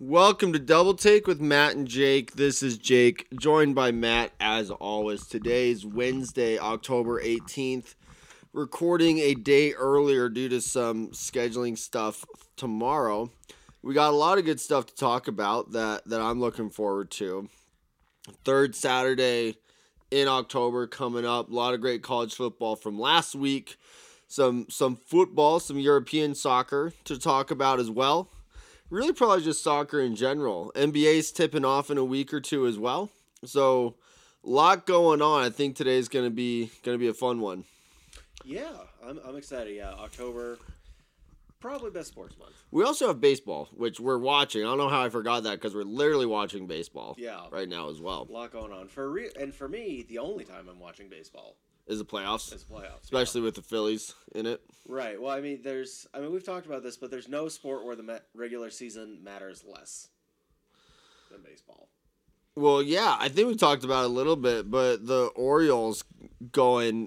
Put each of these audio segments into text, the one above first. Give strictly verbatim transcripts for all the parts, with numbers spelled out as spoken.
Welcome to Double Take with Matt and Jake. This is Jake, joined by Matt as always. Today's Wednesday, October eighteenth. Recording a day earlier due to some scheduling stuff tomorrow. We got a lot of good stuff to talk about that, that I'm looking forward to. Third Saturday in October coming up. A lot of great college football from last week. Some some football, some European soccer to talk about as well. Really probably just soccer in general. N B A's tipping off in a week or two as well. So a lot going on. I think today's gonna be gonna be a fun one. Yeah, I'm I'm excited. Yeah, October, probably best sports month. We also have baseball, which we're watching. I don't know how I forgot that because we're literally watching baseball. Yeah, right now as well. A lot going on for re- and for me, the only time I'm watching baseball is the playoffs. Is playoffs, especially yeah. with the Phillies in it. Right. Well, I mean, there's. I mean, we've talked about this, but there's no sport where the ma- regular season matters less than baseball. Well, yeah, I think we talked about it a little bit, but the Orioles going,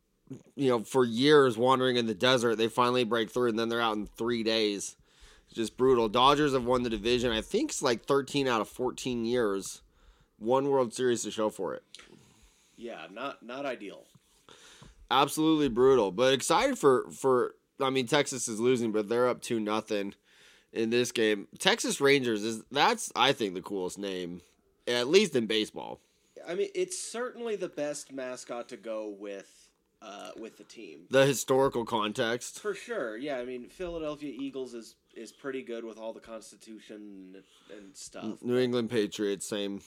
you know, for years wandering in the desert, they finally break through, and then they're out in three days. It's just brutal. Dodgers have won the division. I think it's like thirteen out of fourteen years. One World Series to show for it. Yeah, not not ideal. Absolutely brutal, but excited for, for I mean, Texas is losing, but they're up two nothing in this game. Texas Rangers is that's I think the coolest name, at least in baseball. I mean, it's certainly the best mascot to go with uh, with the team. The historical context, for sure. Yeah, I mean, Philadelphia Eagles is is pretty good with all the Constitution and stuff. New England Patriots, same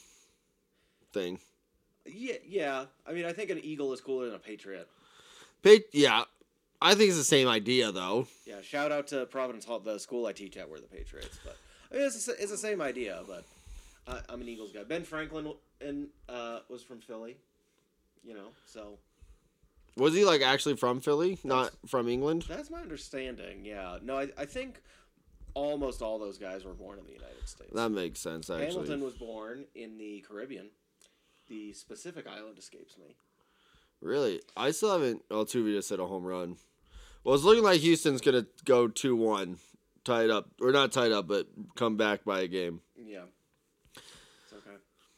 thing. Yeah, yeah. I mean, I think an Eagle is cooler than a Patriot. Pa- yeah, I think it's the same idea, though. Yeah, shout out to Providence Hall, the school I teach at, were the Patriots. But I mean, it's, it's the same idea, but I, I'm an Eagles guy. Ben Franklin and uh, was from Philly, you know, so. Was he, like, actually from Philly, not from England? That's my understanding, yeah. No, I, I think almost all those guys were born in the United States. That makes sense, actually. Hamilton was born in the Caribbean. The specific island escapes me. Really? I still haven't... Altuve just hit a home run. Well, it's looking like Houston's going to go two one. Tied up. Or not tied up, but come back by a game. Yeah. It's okay.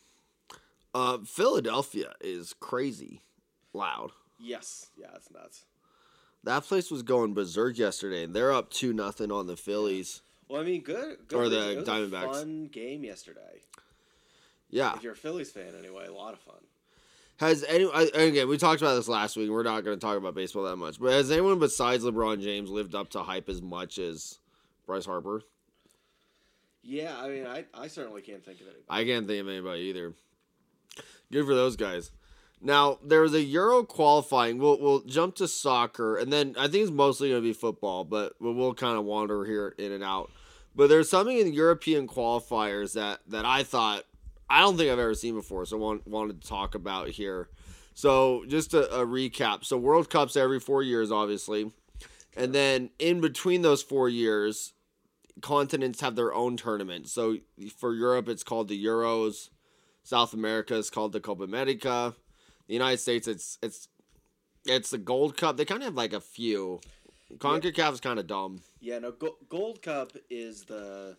Uh, Philadelphia is crazy loud. Yes. Yeah, it's nuts. That place was going berserk yesterday, and they're up two nothing on the Phillies. Well, I mean, good. good or the it was Diamondbacks. A fun game yesterday. Yeah. If you're a Phillies fan, anyway, a lot of fun. Has any again? We talked about this last week. We're not going to talk about baseball that much, but has anyone besides LeBron James lived up to hype as much as Bryce Harper? Yeah, I mean, I, I certainly can't think of anybody. I can't think of anybody either. Good for those guys. Now there was a Euro qualifying. We'll we'll jump to soccer, and then I think it's mostly going to be football, but we'll kind of wander here in and out. But there's something in the European qualifiers that that I thought. I don't think I've ever seen before, so I want, wanted to talk about here. So just a, a recap. So World Cups every four years, obviously. And then in between those four years, continents have their own tournament. So for Europe, it's called the Euros. South America is called the Copa America. The United States, it's it's it's the Gold Cup. They kind of have like a few. CONCACAF yeah. is kind of dumb. Yeah, no, Go- Gold Cup is the...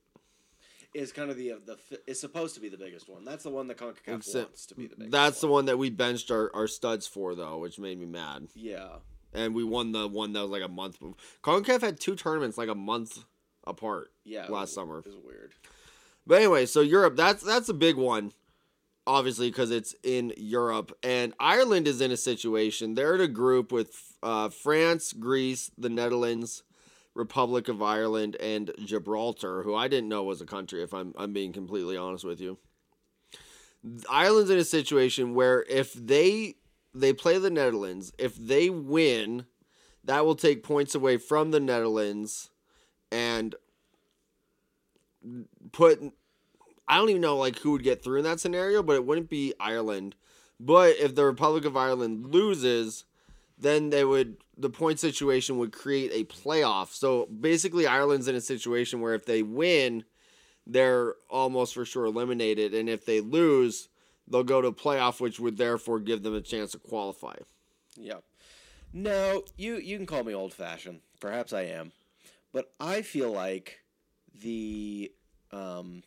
Is kind of the the is supposed to be the biggest one. That's the one that CONCACAF Except, wants to be the biggest. That's one. the one that we benched our, our studs for, though, which made me mad. Yeah, and we won the one that was like a month. CONCACAF had two tournaments like a month apart. Yeah, last was, summer. It was weird. But anyway, so Europe, that's that's a big one, obviously because it's in Europe, and Ireland is in a situation. They're in a group with uh, France, Greece, the Netherlands, Republic of Ireland, and Gibraltar, who I didn't know was a country, if I'm I'm being completely honest with you. Ireland's in a situation where if they they play the Netherlands, if they win, that will take points away from the Netherlands and put... I don't even know like who would get through in that scenario, but it wouldn't be Ireland. But if the Republic of Ireland loses, then they would the point situation would create a playoff. So basically Ireland's in a situation where if they win, they're almost for sure eliminated. And if they lose, they'll go to a playoff, which would therefore give them a chance to qualify. Yep. No, you, you can call me old-fashioned. Perhaps I am. But I feel like the Um,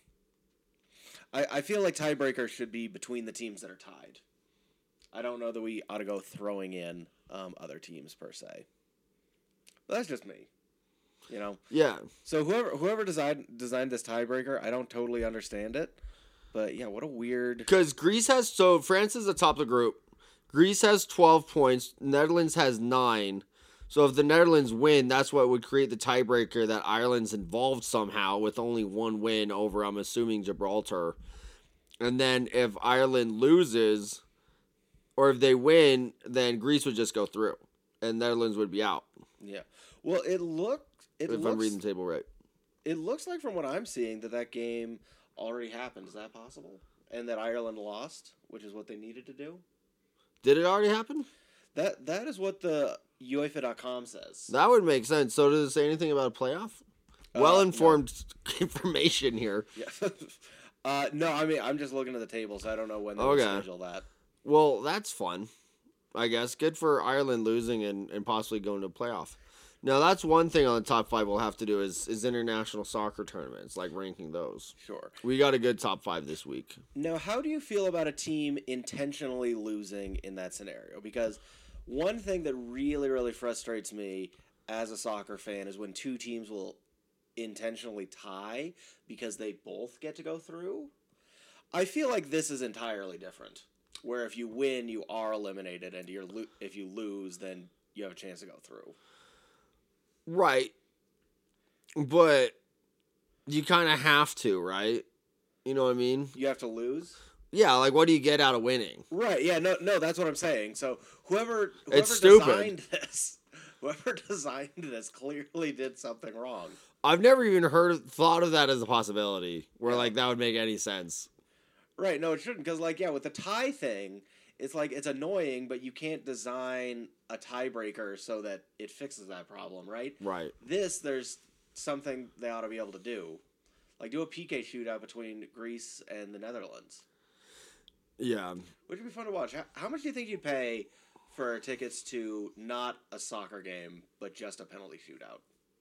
I, I feel like tiebreakers should be between the teams that are tied. I don't know that we ought to go throwing in um, other teams per se. But that's just me. You know? Yeah. So whoever whoever designed designed this tiebreaker, I don't totally understand it. But yeah, what a weird... Because Greece has... So France is atop the group. Greece has twelve points. Netherlands has nine. So if the Netherlands win, that's what would create the tiebreaker that Ireland's involved somehow with only one win over, I'm assuming, Gibraltar. And then if Ireland loses, or if they win, then Greece would just go through. And Netherlands would be out. Yeah. Well, it looked... It if looks, I'm reading the table right. It looks like from what I'm seeing that that game already happened. Is that possible? And that Ireland lost, which is what they needed to do? Did it already happen? That That is what the UEFA dot com says. That would make sense. So does it say anything about a playoff? Uh, Well-informed no. information here. Yeah. uh, no, I mean, I'm just looking at the table, so I don't know when they okay. schedule that. Well, that's fun, I guess. Good for Ireland losing and, and possibly going to a playoff. Now, that's one thing on the top five we'll have to do is, is international soccer tournaments, like ranking those. Sure. We got a good top five this week. Now, how do you feel about a team intentionally losing in that scenario? Because one thing that really, really frustrates me as a soccer fan is when two teams will intentionally tie because they both get to go through. I feel like this is entirely different, where if you win, you are eliminated, and you're lo- if you lose, then you have a chance to go through. Right. But you kind of have to, right? You know what I mean? You have to lose? Yeah, like what do you get out of winning? Right, yeah, no, no, that's what I'm saying. So whoever, whoever It's stupid. designed this, whoever designed this clearly did something wrong. I've never even heard thought of that as a possibility, where Yeah. like that would make any sense. Right, no, it shouldn't, because, like, yeah, with the tie thing, it's like, it's annoying, but you can't design a tiebreaker so that it fixes that problem, right? Right. This, there's something they ought to be able to do. Like, do a P K shootout between Greece and the Netherlands. Yeah. Which would be fun to watch. How, how much do you think you'd pay for tickets to not a soccer game, but just a penalty shootout?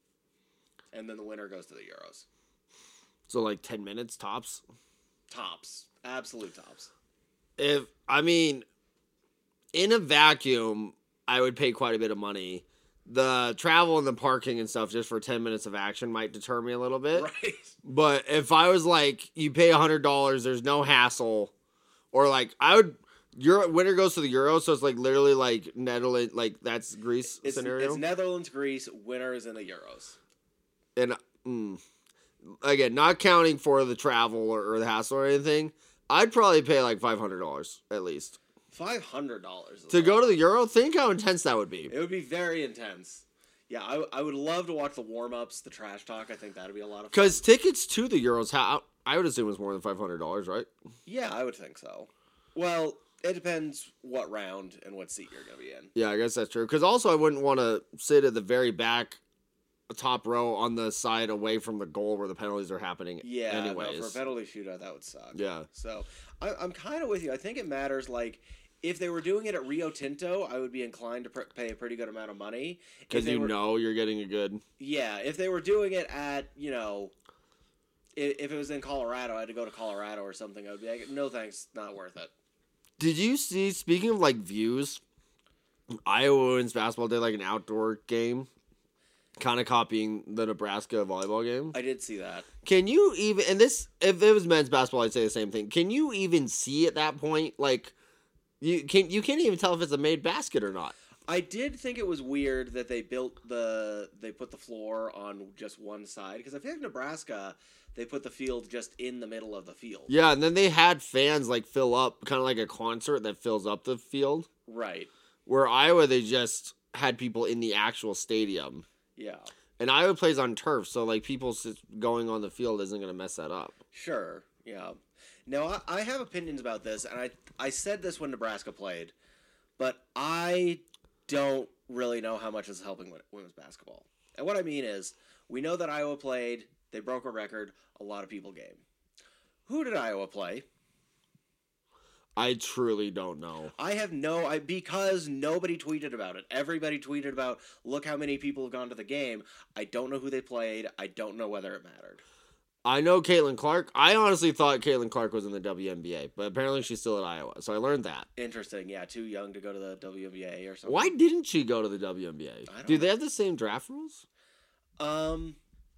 And then the winner goes to the Euros. So like ten minutes tops? Tops. Absolute tops. If I mean, in a vacuum, I would pay quite a bit of money. The travel and the parking and stuff just for ten minutes of action might deter me a little bit. Right. But if I was like, you pay one hundred dollars, there's no hassle. Or like, I would, Euro, winner goes to the Euro, so it's like literally like Netherlands, like that's Greece It's, scenario. it's Netherlands, Greece, winner is in the Euros. And mm, again, not counting for the travel or, or the hassle or anything, I'd probably pay like five hundred dollars at least. five hundred dollars. To go to the Euro? Think how intense that would be. It would be very intense. Yeah, I, I would love to watch the warm-ups, the trash talk. I think that would be a lot of fun. Because tickets to the Euros, how I would assume it's more than five hundred dollars, right? Yeah, I would think so. Well, it depends what round and what seat you're going to be in. Yeah, I guess that's true. Because also I wouldn't want to sit at the very back, top row on the side away from the goal where the penalties are happening Yeah, anyways. no, for a penalty shootout, that would suck. Yeah. So, I, I'm kind of with you. I think it matters, like, if they were doing it at Rio Tinto, I would be inclined to pr- pay a pretty good amount of money. Because you were, know you're getting a good... Yeah, if they were doing it at, you know... If, if it was in Colorado, I had to go to Colorado or something, I would be like, no thanks, not worth it. Did you see, speaking of, like, views, Iowa women's basketball did, like, an outdoor game, kind of copying the Nebraska volleyball game? I did see that. Can you even, and this, if it was men's basketball, I'd say the same thing. Can you even see at that point, like, you can you can't even tell if it's a made basket or not. I did think it was weird that they built the, they put the floor on just one side, because I feel like Nebraska, they put the field just in the middle of the field. Yeah, and then they had fans, like, fill up, kind of like a concert that fills up the field. Right. Where Iowa, they just had people in the actual stadium. Yeah. And Iowa plays on turf, so, like, people going on the field isn't going to mess that up. Sure, yeah. Now, I, I have opinions about this, and I, I said this when Nebraska played, but I don't really know how much is helping women's basketball. And what I mean is, we know that Iowa played, they broke a record, a lot of people game. Who did Iowa play? I truly don't know. I have no, I because nobody tweeted about it. Everybody tweeted about, look how many people have gone to the game. I don't know who they played. I don't know whether it mattered. I know Caitlin Clark. I honestly thought Caitlin Clark was in the W N B A, but apparently she's still at Iowa. So I learned that. Interesting. Yeah, too young to go to the W N B A or something. Why didn't she go to the W N B A? don't Do know. they have the same draft rules? Um,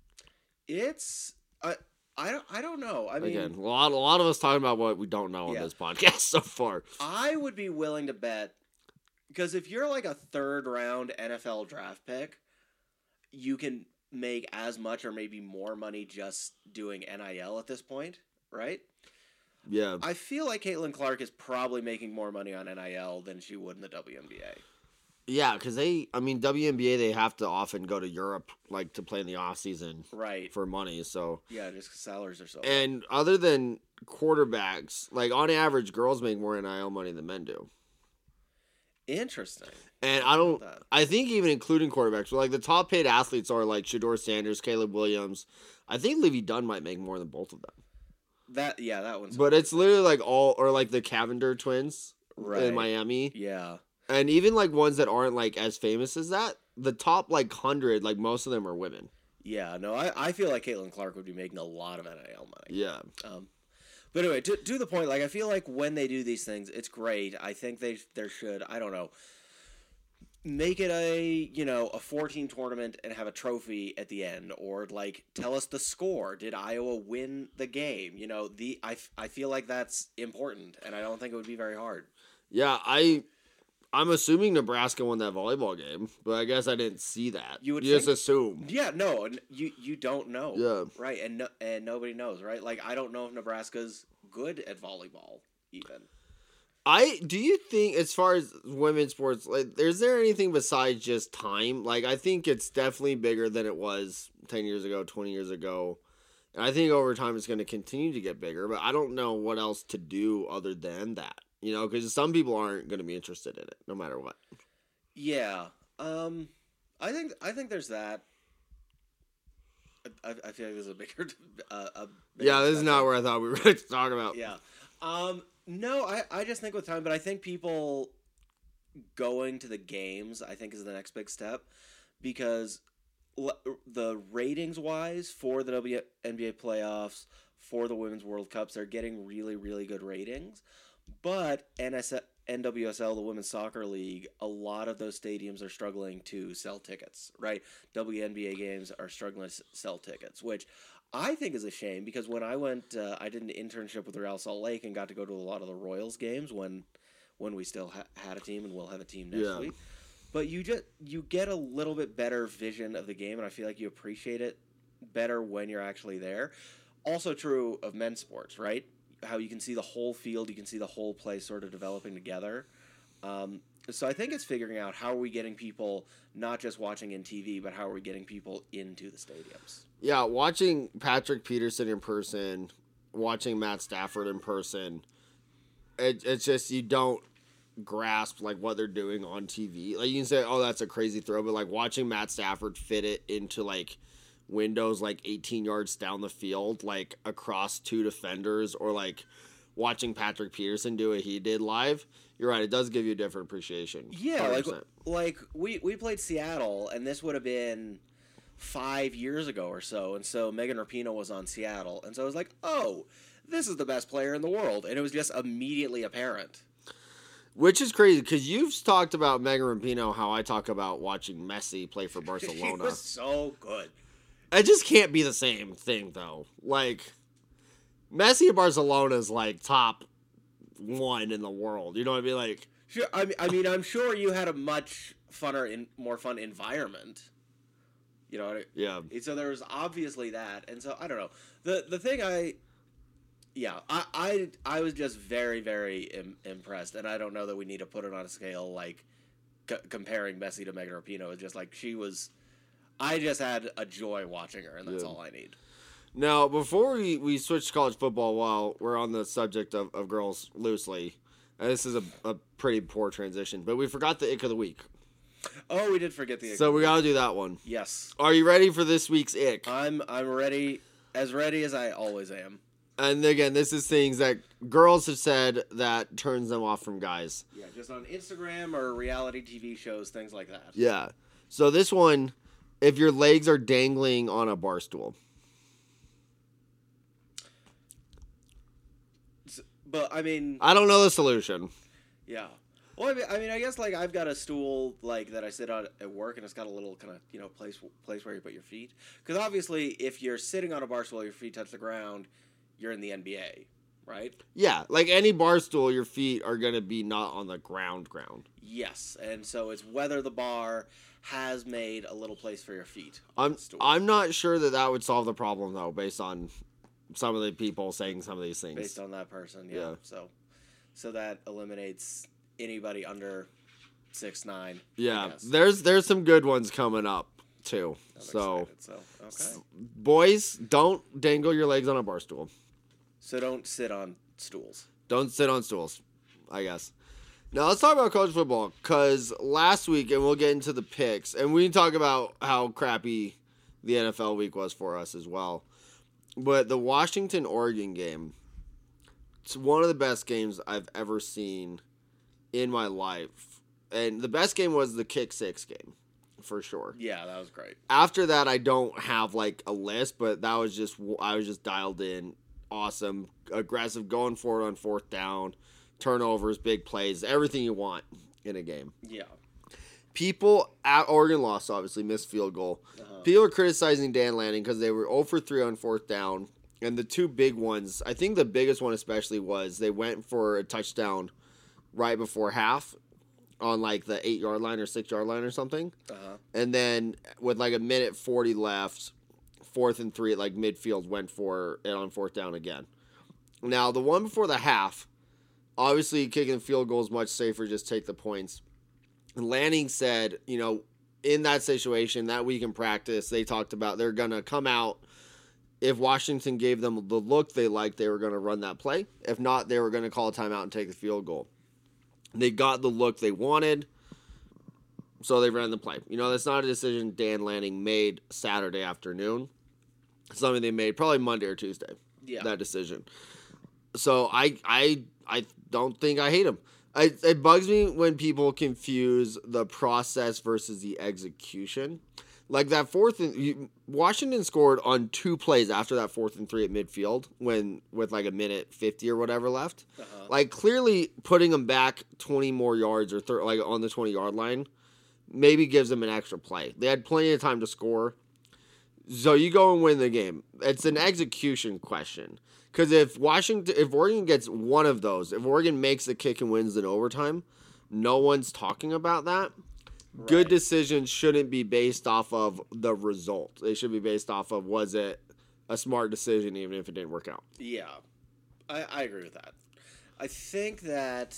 it's I I don't I don't know. I mean, Again, a lot, a lot of us talking about what we don't know on Yeah. this podcast so far. I would be willing to bet because if you're like a third round N F L draft pick, you can make as much or maybe more money just doing N I L at this point, right? Yeah. I feel like Caitlin Clark is probably making more money on N I L than she would in the W N B A. Yeah, because they, I mean, W N B A, they have to often go to Europe, like, to play in the off season Right. for money, so. Yeah, just 'cause salaries are so low. And other than quarterbacks, like, on average, girls make more N I L money than men do. Interesting. And I don't, That. I think even including quarterbacks, but like the top paid athletes are like Shador Sanders, Caleb Williams. I think Livy Dunn might make more than both of them. That yeah, that one's But it's literally like all, or like the Cavender twins right. in Miami. Yeah. And even like ones that aren't like as famous as that, the top like hundred, like most of them are women. Yeah, no, I, I feel like Caitlin Clark would be making a lot of N I L money. Yeah. Um, but anyway, to, to the point, like I feel like when they do these things, it's great. I think they there should, I don't know, make it a you know a four-team tournament and have a trophy at the end, or like tell us the score. Did Iowa win the game? You know, the I, I feel like that's important, and I don't think it would be very hard. Yeah, I I'm assuming Nebraska won that volleyball game, but I guess I didn't see that. You would just think- assume. Yeah, no, and you you don't know. Yeah. Right, and no, and nobody knows, right? Like I don't know if Nebraska's good at volleyball even. I do you think as far as women's sports, like, is there anything besides just time? Like, I think it's definitely bigger than it was ten years ago, twenty years ago. And I think over time it's going to continue to get bigger, but I don't know what else to do other than that. You know, because some people aren't going to be interested in it, no matter what. Yeah, um, I think I think there's that. I, I feel like there's a bigger. Uh, a bigger Yeah, this is not spectrum. where I thought we were going to talk about. Yeah, um, no, I I just think with time, but I think people going to the games, I think, is the next big step because l- the ratings wise for the W N B A playoffs, for the Women's World Cups, they're getting really really good ratings. But N S N W S L, the Women's Soccer League, a lot of those stadiums are struggling to sell tickets, right? W N B A games are struggling to s- sell tickets, which I think is a shame because when I went, uh, I did an internship with Real Salt Lake and got to go to a lot of the Royals games when when we still ha- had a team and we'll have a team next Yeah. week. But you just you get a little bit better vision of the game, and I feel like you appreciate it better when you're actually there. Also true of men's sports, right? How you can see the whole field, you can see the whole play sort of developing together. Um, so I think it's figuring out how are we getting people not just watching in T V, but how are we getting people into the stadiums? Yeah, watching Patrick Peterson in person, watching Matt Stafford in person, it, it's just you don't grasp like what they're doing on T V. Like you can say, "Oh, that's a crazy throw," but like watching Matt Stafford fit it into like windows like eighteen yards down the field, like across two defenders, or like watching Patrick Peterson do what he did live. You're right; it does give you a different appreciation. Yeah, one hundred like percent. like we we played Seattle, and this would have been five years ago or so, and so Megan Rapinoe was on Seattle, and so I was like, oh, this is the best player in the world, and it was just immediately apparent. Which is crazy because you've talked about Megan Rapinoe, how I talk about watching Messi play for She Barcelona. was so good. It just can't be the same thing, though. Like, Messi at Barcelona is like top one in the world. You know what I mean? Like, Sure, I mean, I mean, I'm sure you had a much funner, in, more fun environment. You know, what I- yeah, so there was obviously that, and so I don't know. the The thing I, yeah, I I, I was just very very Im- impressed, and I don't know that we need to put it on a scale like c- comparing Messi to Megan Rapinoe. It's just like she was. I just had a joy watching her, and that's Yeah. all I need. Now, before we, we switch to college football, while we're on the subject of, of girls loosely, and this is a, a pretty poor transition, but we forgot the ick of the week. Oh, we did forget the. So we got to do that one. Yes, Are you ready for this week's ick? I'm. I'm ready, as ready as I always am. And again, this is things that girls have said that turns them off from guys. Yeah, just on Instagram or reality T V shows, things like that. Yeah. So this one, if your legs are dangling on a bar stool. But I mean, I don't know the solution. yeah. Well, I mean, I mean, I guess like I've got a stool like that I sit on at work, and it's got a little kind of you know place place where you put your feet. Because obviously, if you're sitting on a bar stool, your feet touch the ground, you're in the N B A, right? Yeah, like any bar stool, your feet are gonna be not on the ground. Ground. Yes, and so it's whether the bar has made a little place for your feet. I'm I'm not sure that that would solve the problem though, based on some of the people saying some of these things. Based on that person, yeah. yeah. So, so that eliminates anybody under six nine. Yeah, there's there's some good ones coming up too. I'm so, excited, so okay. Boys, don't dangle your legs on a bar stool. So don't sit on stools. Don't sit on stools, I guess. Now let's talk about college football, because last week, and we'll get into the picks, and we can talk about how crappy the N F L week was for us as well. But the Washington-Oregon game, it's one of the best games I've ever seen in my life. And the best game was the kick six game, for sure. Yeah, that was great. After that, I don't have like a list, but that was just, I was just dialed in. Awesome, aggressive, going for it on fourth down, turnovers, big plays, everything you want in a game. Yeah. People at Oregon lost, obviously, missed field goal. Uh-huh. People are criticizing Dan Lanning because they were zero for three on fourth down. And the two big ones, I think the biggest one especially was they went for a touchdown right before half on like the eight-yard line or six-yard line or something. Uh-huh. And then with like a minute forty left, fourth and three at like midfield, went for it on fourth down again. Now, the one before the half, obviously kicking the field goal is much safer, just take the points. And Lanning said, you know, in that situation, that week in practice, they talked about they're going to come out. If Washington gave them the look they liked, they were going to run that play. If not, they were going to call a timeout and take the field goal. They got the look they wanted, so they ran the play. You know, that's not a decision Dan Lanning made Saturday afternoon. It's something they made probably Monday or Tuesday, yeah. that decision. So I I I don't think I hate him. I, it bugs me when people confuse the process versus the execution. Like that fourth and you, Washington scored on two plays after that fourth and three at midfield when with like a minute fifty or whatever left. Uh-huh. Like clearly putting them back twenty more yards or thir- like on the twenty yard line maybe gives them an extra play. They had plenty of time to score. So you go and win the game. It's an execution question. Because if Washington, if Oregon gets one of those, if Oregon makes the kick and wins in overtime, no one's talking about that. Right. Good decisions shouldn't be based off of the result. They should be based off of, was it a smart decision even if it didn't work out? Yeah, I, I agree with that. I think that,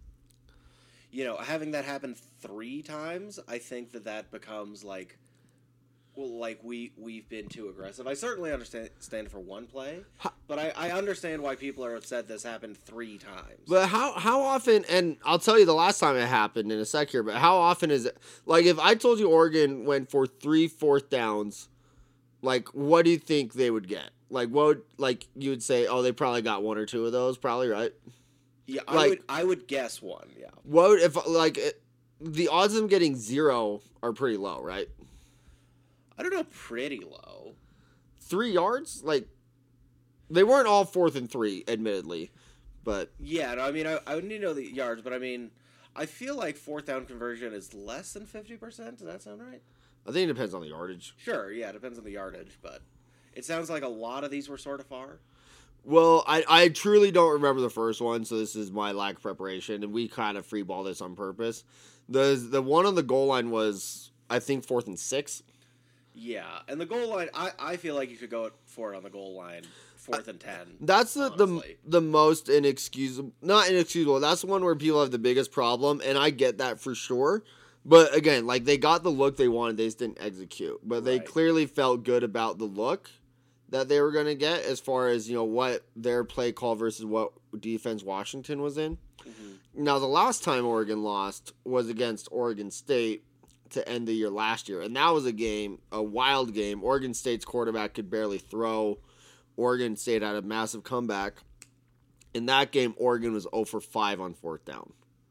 you know, having that happen three times, I think that that becomes like, well, like we, we've been too aggressive. I certainly understand stand for one play, but I, I understand why people are upset this happened three times. But how how often, and I'll tell you the last time it happened in a sec here, but how often is it, like if I told you Oregon went for three fourth downs, like what do you think they would get? Like what would, like you would say, oh, they probably got one or two of those, probably, right? Yeah, I like, would I would guess one, yeah. What would, if, like, it, the odds of them getting zero are pretty low, right? I don't know, pretty low. Three yards? Like, they weren't all fourth and three, admittedly, but... Yeah, no, I mean, I, I would need to know the yards, but I mean, I feel like fourth down conversion is less than fifty percent. Does that sound right? I think it depends on the yardage. Sure, yeah, it depends on the yardage, but it sounds like a lot of these were sort of far. Well, I, I truly don't remember the first one, so this is my lack of preparation, and we kind of freeball this on purpose. The the one on the goal line was, I think, fourth and six. Yeah, and the goal line, I, I feel like you could go for it on the goal line, fourth and ten. That's the, the the most inexcusable, not inexcusable, that's the one where people have the biggest problem, and I get that for sure. But again, like, they got the look they wanted, they just didn't execute. But they right. clearly felt good about the look that they were going to get as far as, you know, what their play call versus what defense Washington was in. Mm-hmm. Now, the last time Oregon lost was against Oregon State to end the year last year. And that was a game, a wild game. Oregon State's quarterback could barely throw. Oregon State had a massive comeback. In that game, Oregon was zero for five on fourth down.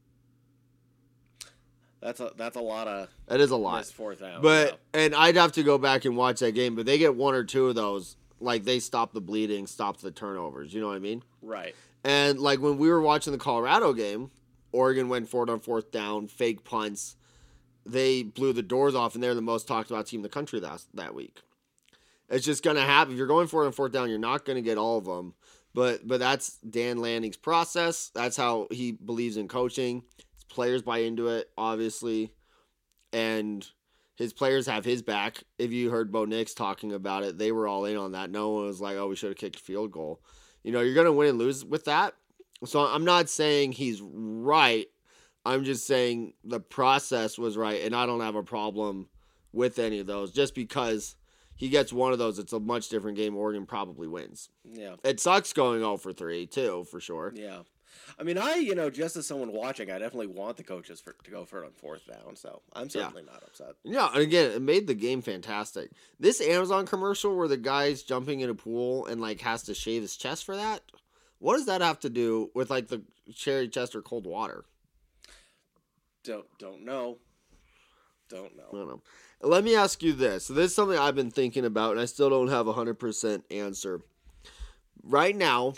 That's a that's a lot of that is a lot fourth down. But yeah. And I'd have to go back and watch that game, but they get one or two of those. like they stop the bleeding, stop the turnovers. You know what I mean? Right. And like when we were watching the Colorado game, Oregon went forward on fourth down, fake punts. They blew the doors off, and they're the most talked about team in the country that that week. It's just gonna happen. If you're going forward on fourth down, you're not gonna get all of them. But but that's Dan Lanning's process. That's how he believes in coaching. His players buy into it, obviously, and his players have his back. If you heard Bo Nix talking about it, they were all in on that. No one was like, "Oh, we should have kicked a field goal." You know, you're gonna win and lose with that. So I'm not saying he's right. I'm just saying the process was right, and I don't have a problem with any of those. Just because he gets one of those, it's a much different game. Oregon probably wins. Yeah. It sucks going oh for three, too, for sure. Yeah. I mean, I, you know, just as someone watching, I definitely want the coaches for, to go for it on fourth down, so I'm certainly yeah. not upset. Yeah, and again, it made the game fantastic. This Amazon commercial where the guy's jumping in a pool and, like, has to shave his chest for that, what does that have to do with, like, the cherry chest or cold water? Don't don't know. Don't know. I don't know. Let me ask you this. So this is something I've been thinking about, and I still don't have a one hundred percent answer. Right now,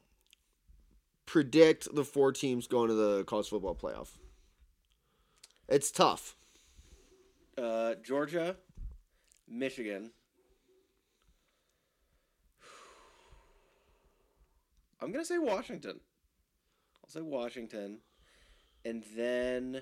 predict the four teams going to the college football playoff. It's tough. Uh, Georgia, Michigan. I'm going to say Washington. I'll say Washington. And then,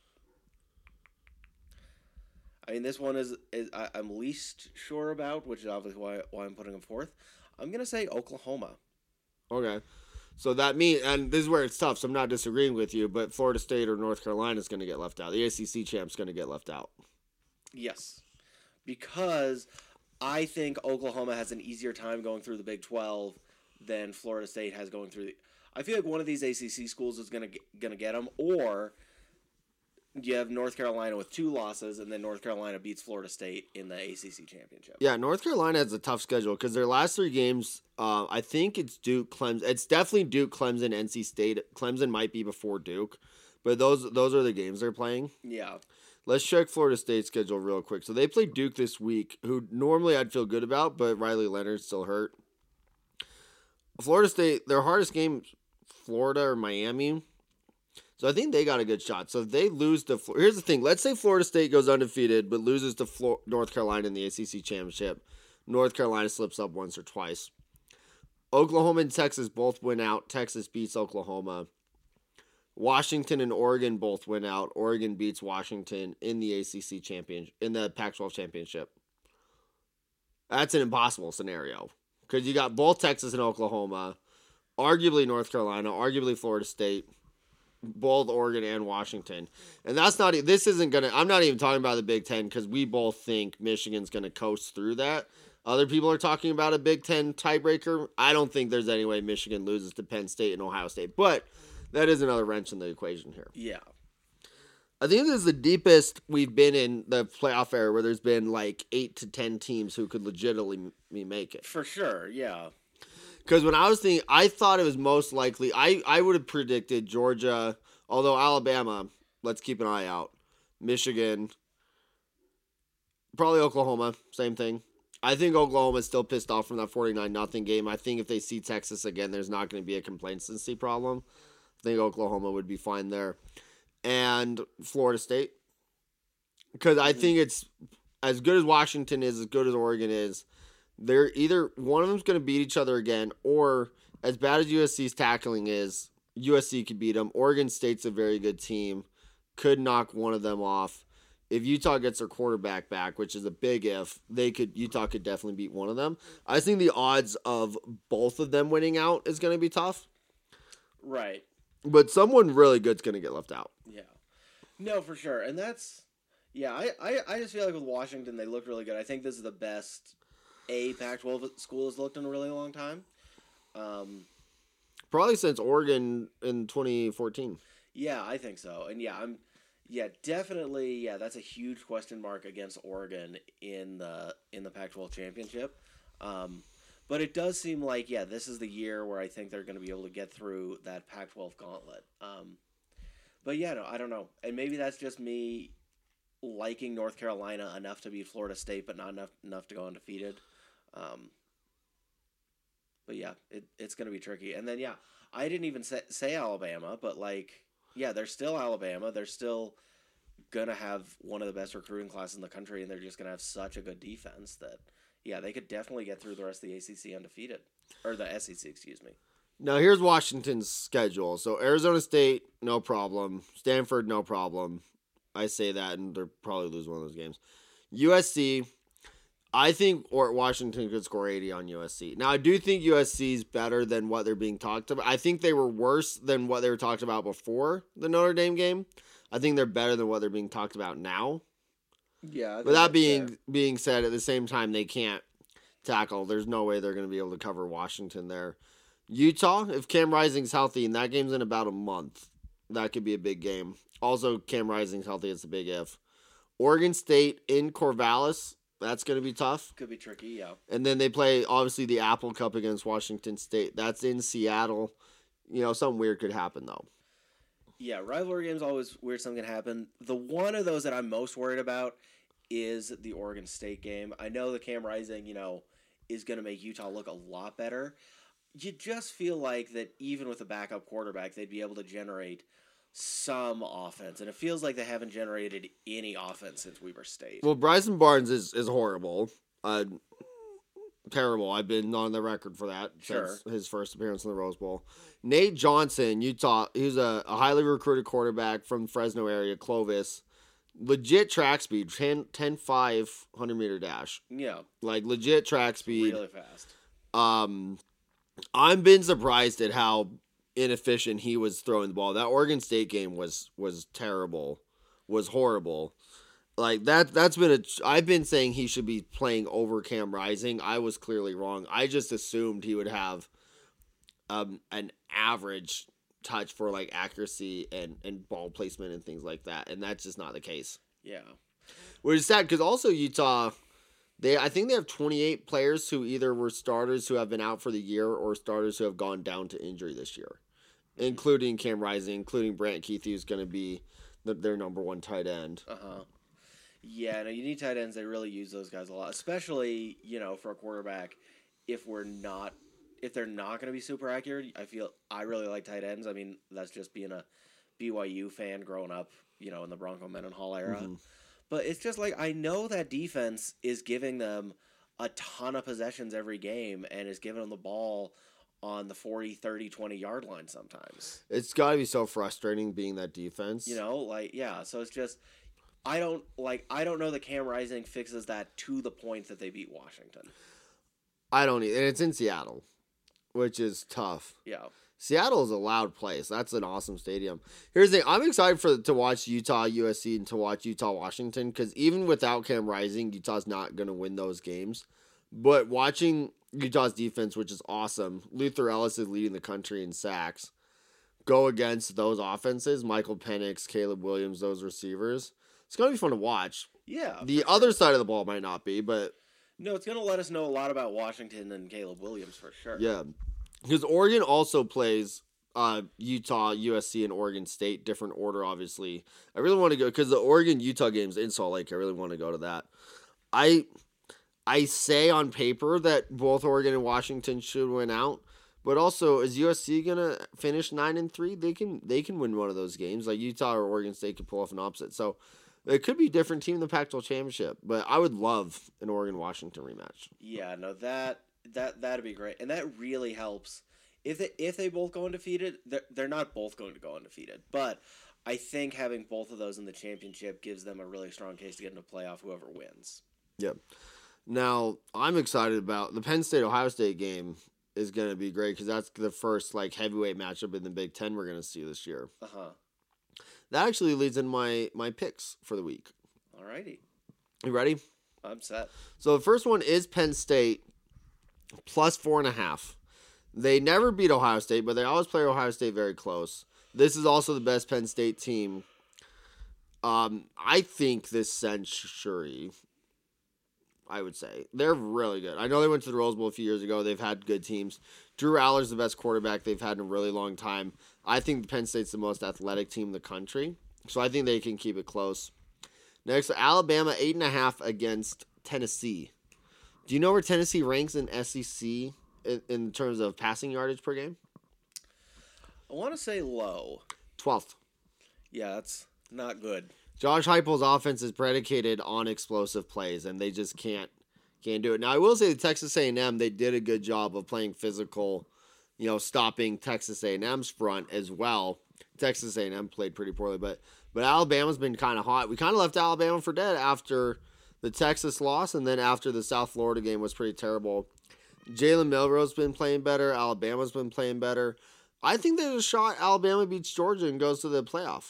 I mean, this one is, is I, I'm least sure about, which is obviously why, why I'm putting them fourth. I'm going to say Oklahoma. Okay. So that means, and this is where it's tough, so I'm not disagreeing with you, but Florida State or North Carolina is going to get left out. The A C C champ's going to get left out. Yes. Because I think Oklahoma has an easier time going through the Big twelve than Florida State has going through the... I feel like one of these A C C schools is going to going to get them, or you have North Carolina with two losses, and then North Carolina beats Florida State in the A C C championship. Yeah, North Carolina has a tough schedule because their last three games, uh, I think it's Duke, Clemson. It's definitely Duke, Clemson, N C State. Clemson might be before Duke, but those those are the games they're playing. Yeah. Let's check Florida State's schedule real quick. So they play Duke this week, who normally I'd feel good about, but Riley Leonard's still hurt. Florida State, their hardest game, Florida or Miami. So I think they got a good shot. So if they lose to, here's the thing. Let's say Florida State goes undefeated, but loses to Flor- North Carolina in the A C C championship. North Carolina slips up once or twice. Oklahoma and Texas both win out. Texas beats Oklahoma. Washington and Oregon both win out. Oregon beats Washington in the A C C championship, in the Pac twelve championship. That's an impossible scenario because you got both Texas and Oklahoma, arguably North Carolina, arguably Florida State, both Oregon and Washington. And that's not, this isn't going to, I'm not even talking about the Big Ten because we both think Michigan's going to coast through that. Other people are talking about a Big Ten tiebreaker. I don't think there's any way Michigan loses to Penn State and Ohio State, but that is another wrench in the equation here. Yeah. I think this is the deepest we've been in the playoff era where there's been like eight to ten teams who could legitimately make it. For sure, yeah. Because when I was thinking, I thought it was most likely, I, I would have predicted Georgia, although Alabama, let's keep an eye out. Michigan, probably Oklahoma, same thing. I think Oklahoma's still pissed off from that forty-nine nothing game. I think if they see Texas again, there's not going to be a complacency problem. I think Oklahoma would be fine there. And Florida State. Because I think it's as good as Washington is, as good as Oregon is. They're either one of them's going to beat each other again, or as bad as U S C's tackling is, U S C could beat them. Oregon State's a very good team. Could knock one of them off. If Utah gets their quarterback back, which is a big if, they could Utah could definitely beat one of them. I think the odds of both of them winning out is going to be tough. Right. But someone really good's going to get left out. Yeah. No, for sure. And that's, yeah, I, I, I just feel like with Washington, they look really good. I think this is the best a Pac twelve school has looked in a really long time. Um, Probably since Oregon in twenty fourteen. Yeah, I think so. And yeah, I'm, yeah, definitely, yeah, that's a huge question mark against Oregon in the, in the Pac twelve championship. Um, But it does seem like, yeah, this is the year where I think they're going to be able to get through that Pac twelve gauntlet. Um, but yeah, no, I don't know. And maybe that's just me liking North Carolina enough to beat Florida State, but not enough enough to go undefeated. Um, but yeah, it, it's going to be tricky. And then, yeah, I didn't even say, say Alabama, but, like, yeah, they're still Alabama. They're still going to have one of the best recruiting classes in the country, and they're just going to have such a good defense that, yeah, they could definitely get through the rest of the A C C undefeated. Or the S E C, excuse me. Now, here's Washington's schedule. So, Arizona State, no problem. Stanford, no problem. I say that, and they'll probably lose one of those games. U S C, I think or Washington could score eighty on U S C. Now, I do think U S C is better than what they're being talked about. I think they were worse than what they were talked about before the Notre Dame game. I think they're better than what they're being talked about now. Yeah. But that being fair. being said, at the same time, they can't tackle. There's no way they're going to be able to cover Washington there. Utah, if Cam Rising's healthy, and that game's in about a month, that could be a big game. Also, Cam Rising's healthy, it's a big if. Oregon State in Corvallis, that's going to be tough. Could be tricky, yeah. And then they play, obviously, the Apple Cup against Washington State. That's in Seattle. You know, something weird could happen, though. Yeah, rivalry games always weird something can happen. The one of those that I'm most worried about is the Oregon State game. I know the Cam Rising, you know, is going to make Utah look a lot better. You just feel like that even with a backup quarterback, they'd be able to generate some offense. And it feels like they haven't generated any offense since Weber State. Well, Bryson Barnes is, is horrible. Uh, terrible. I've been on the record for that sure. since his first appearance in the Rose Bowl. Nate Johnson, Utah, he's a, a highly recruited quarterback from Fresno area, Clovis. Legit track speed, ten five, one hundred meter dash. Yeah. Like, legit track speed. Really fast. Um... I'm been surprised at how inefficient he was throwing the ball. That Oregon State game was was terrible, was horrible. Like that that's been a. I've been saying he should be playing over Cam Rising. I was clearly wrong. I just assumed he would have um an average touch for like accuracy and and ball placement and things like that, and that's just not the case. Yeah, which is sad because also Utah. They, I think they have twenty-eight players who either were starters who have been out for the year or starters who have gone down to injury this year, including Cam Rising, including Brant Keith, who's going to be the, their number one tight end. Uh-huh. Yeah, no, you need tight ends. They really use those guys a lot, especially, you know, for a quarterback. If we're not, if they're not going to be super accurate, I feel I really like tight ends. I mean, that's just being a B Y U fan growing up, you know, in the Bronco Mendenhall era. Mm-hmm. But it's just like, I know that defense is giving them a ton of possessions every game and is giving them the ball on the forty, thirty, twenty-yard line sometimes. It's got to be so frustrating being that defense. You know, like, yeah, so it's just, I don't, like, I don't know that Cam Rising fixes that to the point that they beat Washington. I don't either. And it's in Seattle, which is tough. Yeah. Seattle is a loud place. That's an awesome stadium. Here's the thing. I'm excited for to watch Utah U S C and to watch Utah Washington because even without Cam Rising, Utah's not going to win those games. But watching Utah's defense, which is awesome, Luther Ellis is leading the country in sacks, go against those offenses, Michael Penix, Caleb Williams, those receivers, it's going to be fun to watch. Yeah. The other side of the ball might not be, but... No, it's going to let us know a lot about Washington and Caleb Williams for sure. Yeah. Because Oregon also plays uh, Utah, U S C, and Oregon State. Different order, obviously. I really want to go because the Oregon-Utah game's in Salt Lake. I really want to go to that. I I say on paper that both Oregon and Washington should win out, but also is U S C gonna finish nine and three? They can they can win one of those games. Like Utah or Oregon State could pull off an upset. So it could be a different team in the Pac twelve championship. But I would love an Oregon-Washington rematch. Yeah, no, that. That that'd be great, and that really helps. If they if they both go undefeated, they're they're not both going to go undefeated, but I think having both of those in the championship gives them a really strong case to get into playoff. Whoever wins. Yep. Now I'm excited about the Penn State Ohio State game. Is going to be great because that's the first like heavyweight matchup in the Big Ten we're going to see this year. Uh huh. That actually leads in my my picks for the week. Alrighty. You ready? I'm set. So the first one is Penn State. Plus four and a half. They never beat Ohio State, but they always play Ohio State very close. This is also the best Penn State team. Um, I think this century, I would say. They're really good. I know they went to the Rose Bowl a few years ago. They've had good teams. Drew Aller's the best quarterback they've had in a really long time. I think Penn State's the most athletic team in the country, so I think they can keep it close. Next, Alabama, eight and a half against Tennessee. Do you know where Tennessee ranks in S E C in, in terms of passing yardage per game? I want to say low. twelfth. Yeah, that's not good. Josh Heupel's offense is predicated on explosive plays, and they just can't can't do it. Now, I will say the Texas A and M, they did a good job of playing physical, you know, stopping Texas A and M's front as well. Texas A and M played pretty poorly, but but Alabama's been kind of hot. We kind of left Alabama for dead after the Texas loss, and then after the South Florida game was pretty terrible. Jalen Milroe's been playing better. Alabama's been playing better. I think there's a shot Alabama beats Georgia and goes to the playoff.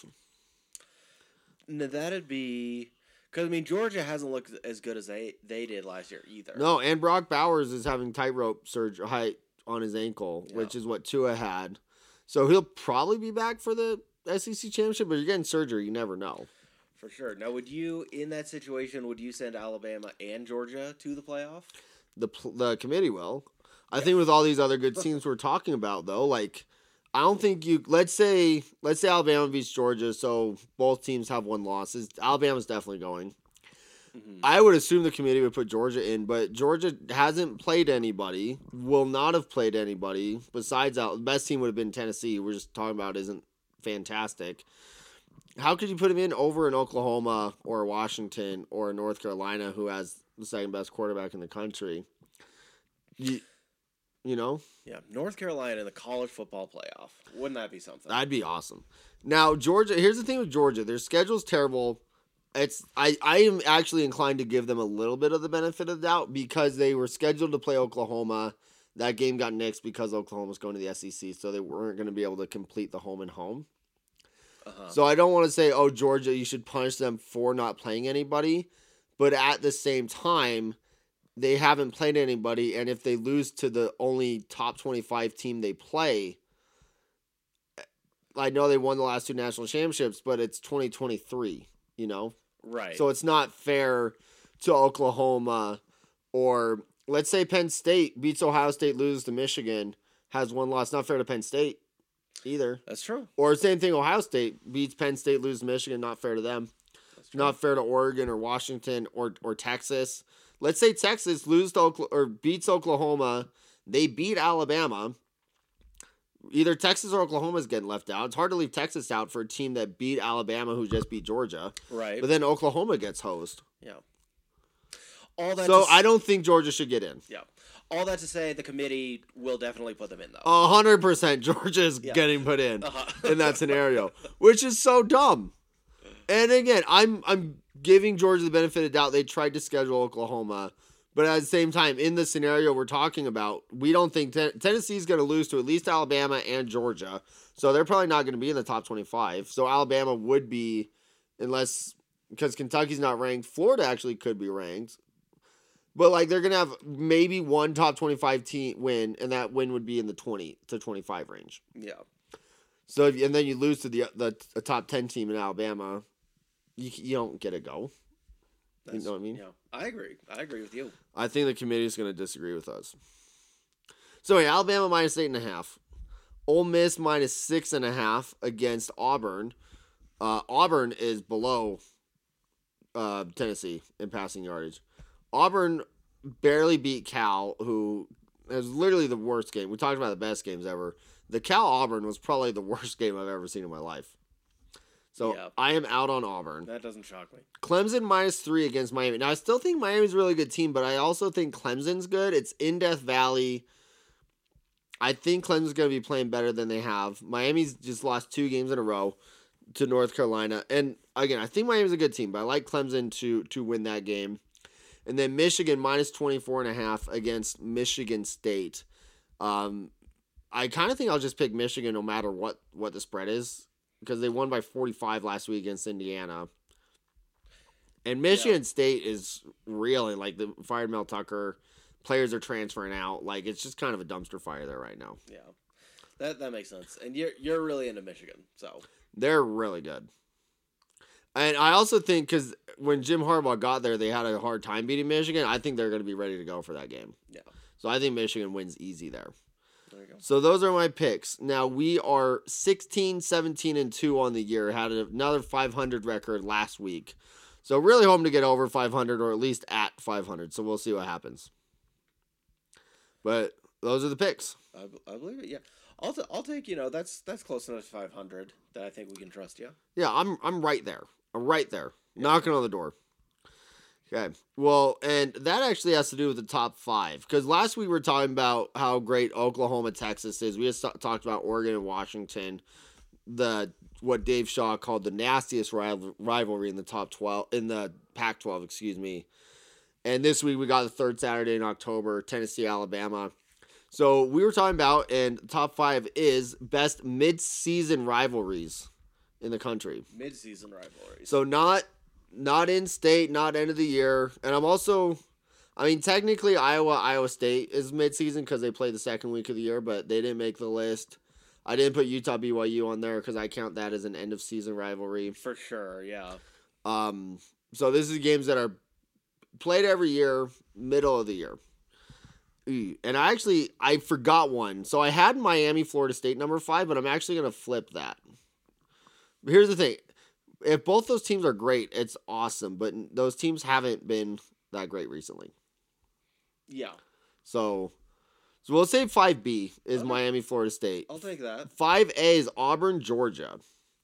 No, that'd be because I mean Georgia hasn't looked as good as they they did last year either. No, and Brock Bowers is having tightrope surgery height on his ankle, Yeah. which is what Tua had. So he'll probably be back for the S E C championship, but you're getting surgery. You never know. For sure. Now, would you in that situation would you send Alabama and Georgia to the playoff? The pl- the committee will. I think with all these other good teams we're talking about, though, like I don't think you. Let's say let's say Alabama beats Georgia, so both teams have one loss. Is Alabama's definitely going. Mm-hmm. I would assume the committee would put Georgia in, but Georgia hasn't played anybody, will not have played anybody besides out. The best team would have been Tennessee. We're just talking about isn't fantastic. How could you put him in over in Oklahoma or Washington or North Carolina, who has the second best quarterback in the country? You, you know? Yeah, North Carolina in the college football playoff. Wouldn't that be something? That'd be awesome. Now, Georgia, here's the thing with Georgia. Their schedule's terrible. It's I, I am actually inclined to give them a little bit of the benefit of the doubt because they were scheduled to play Oklahoma. That game got nixed because Oklahoma was going to the S E C, so they weren't going to be able to complete the home and home. Uh-huh. So I don't want to say, oh, Georgia, you should punish them for not playing anybody. But at the same time, they haven't played anybody. And if they lose to the only top twenty-five team they play, I know they won the last two national championships, but it's twenty twenty-three, you know? Right. So it's not fair to Oklahoma or let's say Penn State beats Ohio State, loses to Michigan, has one loss. Not fair to Penn State either. That's true. Or same thing, Ohio State beats Penn State, loses to Michigan. Not fair to them. That's true. Not fair to Oregon or Washington or or Texas. Let's say Texas loses to Oklahoma, or beats Oklahoma. They beat Alabama. Either Texas or Oklahoma is getting left out. It's hard to leave Texas out for a team that beat Alabama, who just beat Georgia. Right. But then Oklahoma gets hosed. Yeah. All that. So to I don't think Georgia should get in. Yeah. All that to say, the committee will definitely put them in, though. A hundred percent, Georgia is Yeah. getting put in Uh-huh. in that scenario, which is so dumb. And again, I'm I'm giving Georgia the benefit of the doubt. They tried to schedule Oklahoma, but at the same time, in the scenario we're talking about, we don't think ten- Tennessee's going to lose to at least Alabama and Georgia, so they're probably not going to be in the top twenty-five. So Alabama would be, unless because Kentucky's not ranked. Florida actually could be ranked. But, like, they're going to have maybe one top twenty-five team win, and that win would be in the twenty to twenty-five range. Yeah. So, if, and then you lose to the the, the top ten team in Alabama, you you don't get a go. That's, you know what I mean? Yeah. I agree. I agree with you. I think the committee is going to disagree with us. So, yeah, Alabama minus eight and a half. Ole Miss minus six and a half against Auburn. Uh, Auburn is below uh, Tennessee in passing yardage. Auburn barely beat Cal, who has literally the worst game. We talked about the best games ever. The Cal-Auburn was probably the worst game I've ever seen in my life. So Yeah. I am out on Auburn. That doesn't shock me. Clemson minus three against Miami. Now, I still think Miami's a really good team, but I also think Clemson's good. It's in Death Valley. I think Clemson's going to be playing better than they have. Miami's just lost two games in a row to North Carolina. And, again, I think Miami's a good team, but I like Clemson to to win that game. And then Michigan minus twenty-four and a half against Michigan State. Um, I kind of think I'll just pick Michigan no matter what, what the spread is because they won by forty-five last week against Indiana. And Michigan Yeah. State is reeling. Like, the fired Mel Tucker. Players are transferring out. Like, it's just kind of a dumpster fire there right now. Yeah. That that makes sense. And you're you're really into Michigan, so They're really good. And I also think because when Jim Harbaugh got there, they had a hard time beating Michigan. I think they're going to be ready to go for that game. yeah. So I think Michigan wins easy there. There you go. So those are my picks. Now we are sixteen, seventeen, and two on the year. Had another five hundred record last week. So really hoping to get over five hundred or at least at five hundred. So we'll see what happens. But those are the picks. I, I believe it. Yeah, I'll t- I'll take. You know, that's that's close enough to five hundred that I think we can trust you. Yeah, I'm I'm right there. I'm right there, yeah. Knocking on the door. Okay. Well, and that actually has to do with the top five because last week we were talking about how great Oklahoma, Texas is. We just talked about Oregon and Washington, the what Dave Shaw called the nastiest rival- rivalry in the top twelve in the Pac twelve. Excuse me. And this week we got the third Saturday in October, Tennessee, Alabama. So we were talking about, and top five is best mid-season rivalries in the country. Mid-season rivalries. So not. Not in state, not end of the year. And I'm also, I mean, technically Iowa, Iowa State is midseason because they play the second week of the year, but they didn't make the list. I didn't put Utah, B Y U on there because I count that as an end of season rivalry. For sure, yeah. Um. So this is games that are played every year, middle of the year. And I actually, I forgot one. So I had Miami, Florida State number five, but I'm actually going to flip that. But here's the thing. If both those teams are great, it's awesome. But those teams haven't been that great recently. Yeah. So, so we'll say five B is Okay. Miami, Florida State. I'll take that. five A is Auburn, Georgia.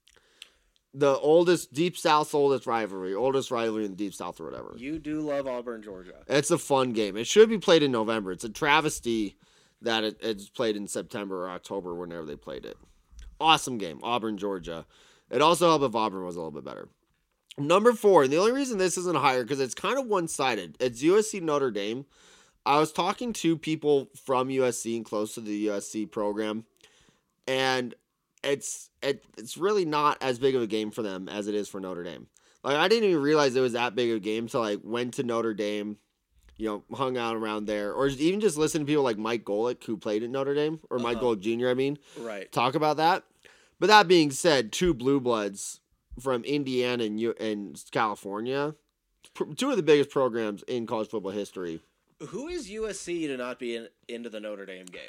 The oldest, Deep South's oldest rivalry. Oldest rivalry in the Deep South or whatever. You do love Auburn, Georgia. It's a fun game. It should be played in November. It's a travesty that it, it's played in September or October, whenever they played it. Awesome game. Auburn, Georgia. It also helped if Auburn was a little bit better. Number four, and the only reason this isn't higher because it's kind of one-sided. It's U S C Notre Dame. I was talking to people from U S C and close to the U S C program, and it's it, it's really not as big of a game for them as it is for Notre Dame. Like I didn't even realize it was that big of a game until I went to Notre Dame, you know, hung out around there, or even just listen to people like Mike Golick who played at Notre Dame, or uh-huh. Mike Golick Junior I mean, right? Talk about that. But that being said, two blue bloods from Indiana and, U- and California, pr- two of the biggest programs in college football history. Who is U S C to not be in, into the Notre Dame game?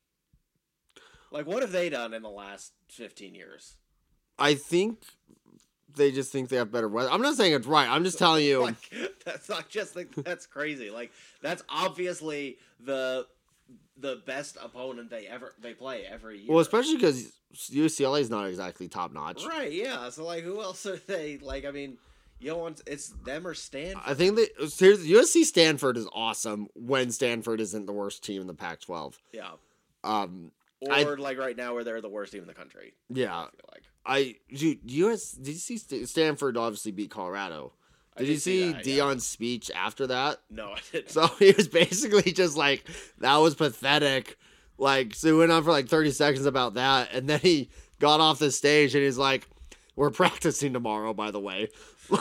Like, what have they done in the last fifteen years? I think they just think they have better weather. I'm not saying it's right. I'm just telling you. Like, that's not just like that's crazy. Like, that's obviously the the best opponent they ever they play every year. Well, especially because U C L A is not exactly top notch. Right? Yeah. So like, who else are they? Like, I mean, you don't want it's them or Stanford. I think that here's U S C Stanford is awesome when Stanford isn't the worst team in the Pac twelve. Yeah. Um. Or I, like right now, where they're the worst team in the country. Yeah. I feel like I dude, U S Did you see Stanford obviously beat Colorado? Did, did you see, see Deion's yeah. speech after that? No, I didn't. So he was basically just like, that was pathetic. Like, so he went on for like thirty seconds about that, and then he got off the stage and he's like, we're practicing tomorrow, by the way.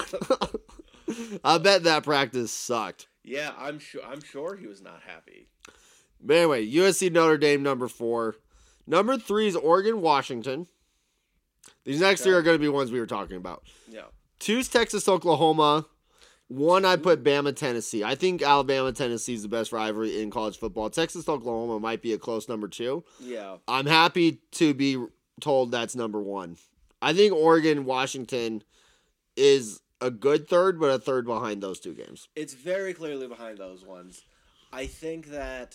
I bet that practice sucked. Yeah, I'm sure. I'm sure he was not happy. But anyway, U S C Notre Dame number four. Number three is Oregon Washington. These next okay. three are going to be ones we were talking about. Yeah. Two's Texas Oklahoma. One I put Bama Tennessee. I think Alabama Tennessee is the best rivalry in college football. Texas Oklahoma might be a close number two. Yeah. I'm happy to be told that's number one. I think Oregon Washington is a good third, but a third behind those two games. It's very clearly behind those ones. I think that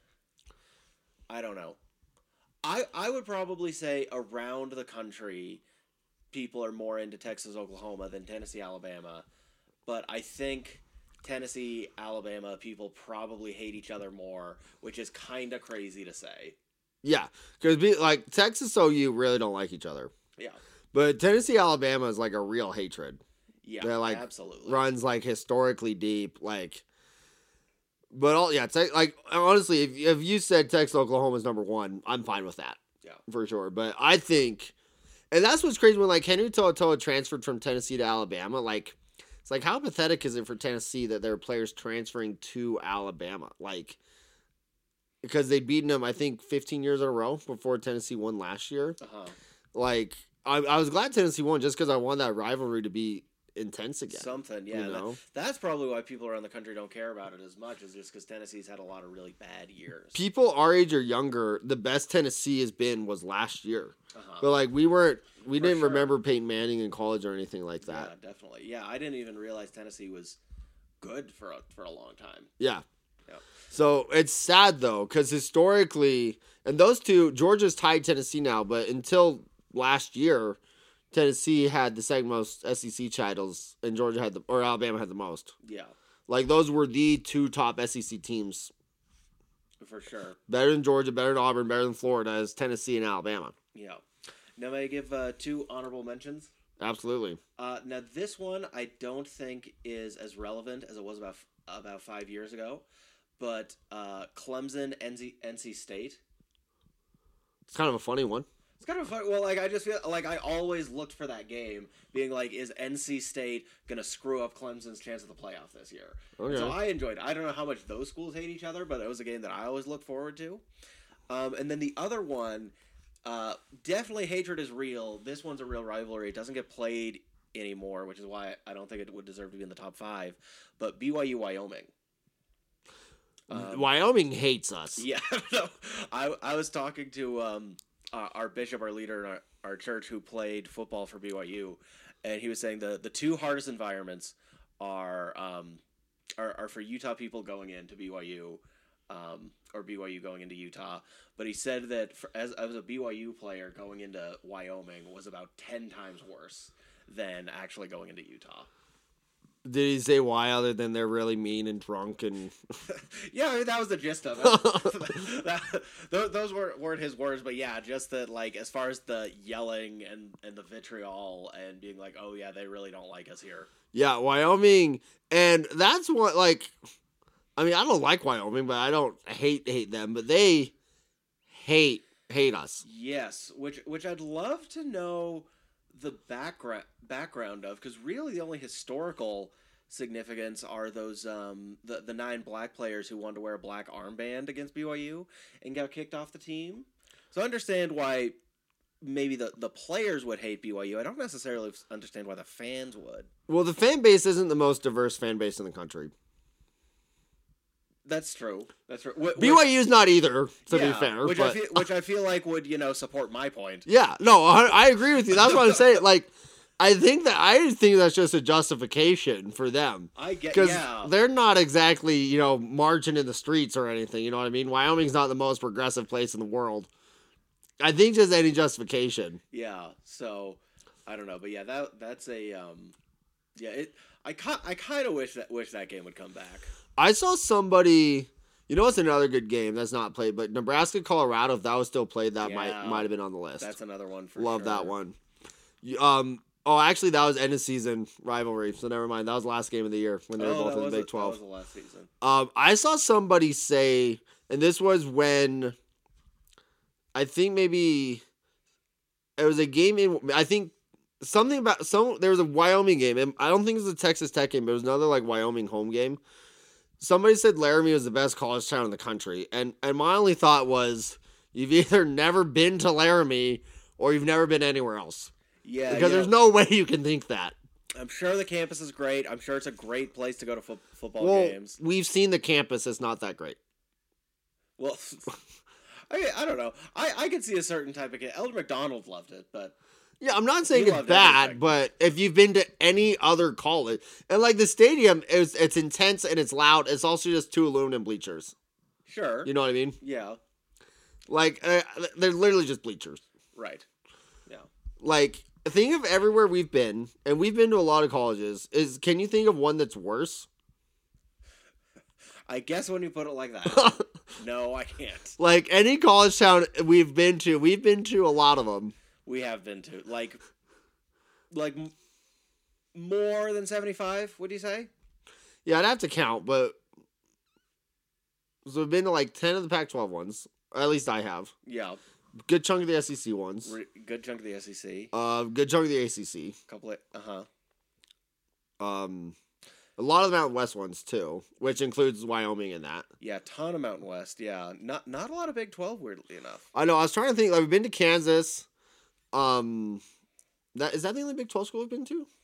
I don't know. I I would probably say around the country, people are more into Texas, Oklahoma than Tennessee, Alabama. But I think Tennessee, Alabama, people probably hate each other more, which is kind of crazy to say. Yeah, because like Texas, O U really don't like each other. Yeah. But Tennessee, Alabama is like a real hatred. Yeah, They're like absolutely. Runs like historically deep, like. But all yeah, te- like honestly, if if you said Texas Oklahoma is number one, I'm fine with that. Yeah, for sure. But I think, and that's what's crazy when like Henry To'oTo'o transferred from Tennessee to Alabama. Like, it's like how pathetic is it for Tennessee that there are players transferring to Alabama? Like, because they'd beaten them, I think, fifteen years in a row before Tennessee won last year. Uh-huh. Like, I I was glad Tennessee won just because I want that rivalry to be intense again. Something, yeah. You know? that, that's probably why people around the country don't care about it as much, is just because Tennessee's had a lot of really bad years. People our age or younger, the best Tennessee has been was last year. Uh-huh. But like we weren't, we For didn't sure. remember Peyton Manning in college or anything like that. Yeah, definitely. Yeah, I didn't even realize Tennessee was good for a, for a long time. Yeah. Yeah. So it's sad though, because historically, and those two, Georgia's tied Tennessee now, but until last year, Tennessee had the second most S E C titles, and Georgia had the, or Alabama had the most. Yeah, Like those were the two top S E C teams. for sure. Better than Georgia, better than Auburn, better than Florida, as Tennessee and Alabama. Yeah. Now, may I give uh, two honorable mentions? Absolutely. Uh, now, this one I don't think is as relevant as it was about about five years ago, but uh, Clemson, N C, N C State. It's kind of a funny one. It's kind of fun. Well, like I just feel like I always looked for that game, being like, is N C State gonna screw up Clemson's chance of the playoff this year? Okay. So I enjoyed it. I don't know how much those schools hate each other, but it was a game that I always looked forward to. Um, and then the other one, uh, definitely hatred is real. This one's a real rivalry. It doesn't get played anymore, which is why I don't think it would deserve to be in the top five. But B Y U Wyoming. Um, Wyoming hates us. Yeah, no, I I was talking to um, uh, our bishop, our leader in our, our church, who played football for B Y U, and he was saying the the two hardest environments are um are, are for Utah people going into B Y U, um, or B Y U going into Utah. But he said that for, as as a B Y U player going into Wyoming was about ten times worse than actually going into Utah. Did he say why other than they're really mean and drunk and? Yeah, I mean, that was the gist of it. that, that, those weren't, weren't his words, but yeah, just that, like, as far as the yelling and, and the vitriol and being like, oh yeah, they really don't like us here. Yeah, Wyoming, and that's what, like, I mean, I don't like Wyoming, but I don't hate hate them, but they hate hate us. Yes, which which I'd love to know the background background of, because really the only historical significance are those um the, the nine black players who wanted to wear a black armband against B Y U and got kicked off the team. So I understand why maybe the, the players would hate B Y U. I don't necessarily understand why the fans would. Well, the fan base isn't the most diverse fan base in the country. That's true. That's true. Wh- B Y U's not either, to yeah, be fair. Which but... I feel, which I feel like would, you know, support my point. Yeah, no, I, I agree with you. That's what I'm saying. Like, I think that I think that's just a justification for them. I get, because yeah. they're not exactly, you know, marching in the streets or anything. You know what I mean? Wyoming's not the most progressive place in the world. I think just any justification. Yeah. So I don't know, but yeah, that that's a um, yeah. It I I kind of wish that wish that game would come back. I saw somebody. You know what's another good game that's not played, but Nebraska Colorado. If that was still played, that Yeah, might might have been on the list. That's another one for Love sure. that one. You- Um. Oh, actually, that was end of season rivalry. So never mind. That was the last game of the year when they were Oh, both that in the was Big a- Twelve. That was the last season. Um, I saw somebody say, and this was when I think maybe it was a game in. I think something about some. There was a Wyoming game, and I don't think it was a Texas Tech game, but it was another like Wyoming home game. Somebody said Laramie was the best college town in the country, and and my only thought was you've either never been to Laramie or you've never been anywhere else. Yeah, Because yeah. there's no way you can think that. I'm sure the campus is great. I'm sure it's a great place to go to fo- football Well, games. we've seen the campus. It's not that great. Well, I mean, I don't know. I, I could see a certain type of kid. Elder McDonald loved it, but Yeah, I'm not saying You it's loved bad, everything. but if you've been to any other college, and like the stadium, is it's intense and it's loud. It's also just two aluminum bleachers. sure. You know what I mean? Yeah, Like uh, they're literally just bleachers. right. Yeah. Like think of everywhere we've been, and we've been to a lot of colleges. Is can you think of one that's worse? I guess when you put it like that, no, I can't. Like any college town we've been to, we've been to a lot of them. We have been to like, like m- more than seventy-five. Would you say? Yeah, I'd have to count, but so we've been to like ten of the Pac twelve ones. Or at least I have. Yeah, Good chunk of the S E C ones. Re- good chunk of the S E C. Uh, good chunk of the A C C. Couple of uh huh. Um, a lot of the Mountain West ones too, which includes Wyoming in that. Yeah, ton of Mountain West. Yeah, not not a lot of Big twelve. Weirdly enough. I know. I was trying to think. Like, we've been to Kansas. Um, that is that the only Big twelve school we've been to?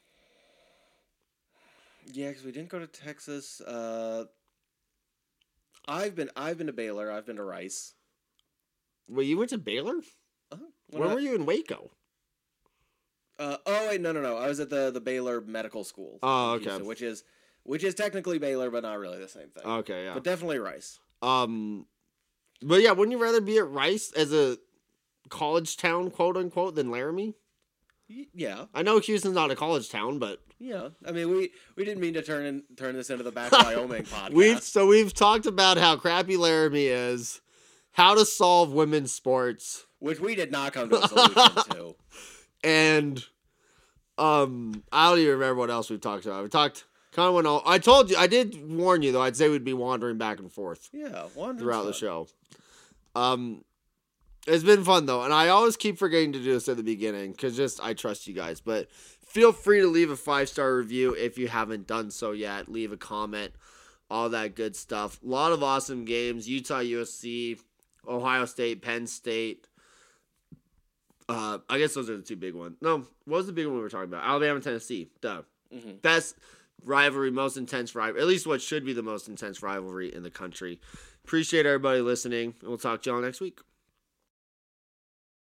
Yeah, because we didn't go to Texas. Uh, I've been I've been to Baylor. I've been to Rice. Wait, you went to Baylor? Uh-huh. When I- were you in Waco? Uh, oh wait, no, no, no. I was at the, the Baylor Medical School. Oh, in okay. Houston, which is which is technically Baylor, but not really the same thing. Okay, yeah. But definitely Rice. Um, but yeah, wouldn't you rather be at Rice as a college town, quote unquote, than Laramie? Y- yeah. I know Houston's not a college town, but Yeah. I mean, we, we didn't mean to turn in, turn this into the Back Wyoming podcast. we've so we've talked about how crappy Laramie is, how to solve women's sports, which we did not come to a solution to. and um, I don't even remember what else we've talked about. We talked kind of went all. I told you, I did warn you though. I'd say we'd be wandering back and forth. Yeah, wandering throughout the fun. show. Um, it's been fun though, and I always keep forgetting to do this at the beginning because just I trust you guys. But feel free to leave a five star review if you haven't done so yet. Leave a comment, all that good stuff. A lot of awesome games: Utah, U S C, Ohio State, Penn State. Uh, I guess those are the two big ones. No, what was the big one we were talking about? Alabama, Tennessee. Duh. Mm-hmm. Best rivalry, most intense rivalry, at least what should be the most intense rivalry in the country. Appreciate everybody listening, and we'll talk to y'all next week.